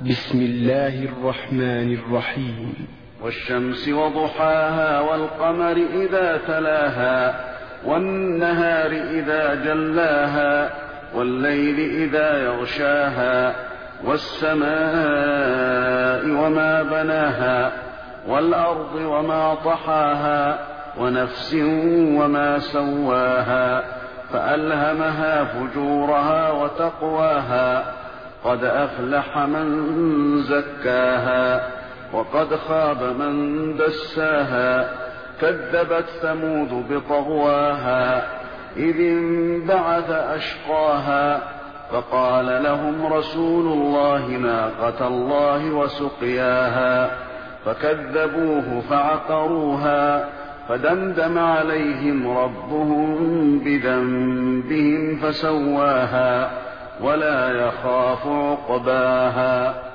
بسم الله الرحمن الرحيم. والشمس وضحاها والقمر إذا تلاها والنهار إذا جلاها والليل إذا يغشاها والسماء وما بناها والأرض وما طحاها ونفس وما سواها فألهمها فجورها وتقواها قد أفلح من زكاها وقد خاب من دساها كذبت ثمود بطغواها إذ انبعث أشقاها فقال لهم رسول الله ناقة الله وسقياها فكذبوه فعقروها فدمدم عليهم ربهم بذنبهم فسواها ولا يخاف عقباها.